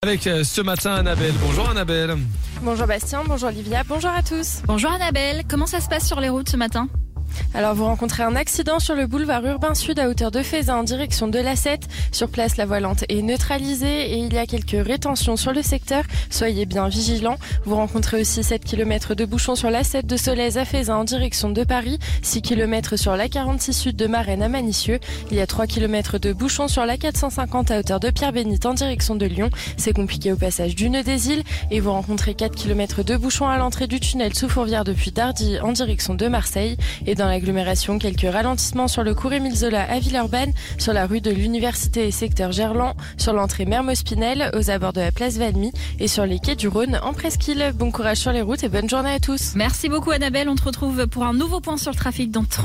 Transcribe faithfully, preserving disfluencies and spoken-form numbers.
Avec euh, ce matin Annabelle. Bonjour Annabelle. Bonjour Bastien, bonjour Olivia, bonjour à tous. Bonjour Annabelle, comment ça se passe sur les routes ce matin ? Alors vous rencontrez un accident sur le boulevard urbain sud à hauteur de Feyzin en direction de l'A sept. Sur place, la voie lente est neutralisée et il y a quelques rétentions sur le secteur. Soyez bien vigilants. Vous rencontrez aussi sept kilomètres de bouchons sur l'A sept de Solèze à Feyzin en direction de Paris, six kilomètres sur l'A quarante-six sud de Marennes à Manicieux. Il y a trois kilomètres de bouchons sur l'A quatre cent cinquante à hauteur de Pierre-Bénite en direction de Lyon. C'est compliqué au passage du Nœud des Îles et vous rencontrez quatre kilomètres de bouchons à l'entrée du tunnel sous Fourvière depuis Dardy en direction de Marseille. Et dans l'agglomération, quelques ralentissements sur le cours Émile Zola à Villeurbanne, sur la rue de l'Université et secteur Gerland, sur l'entrée Mermoz-Pinel, aux abords de la place Valmy et sur les quais du Rhône en Presqu'île. Bon courage sur les routes et bonne journée à tous. Merci beaucoup Annabelle, on te retrouve pour un nouveau point sur le trafic dans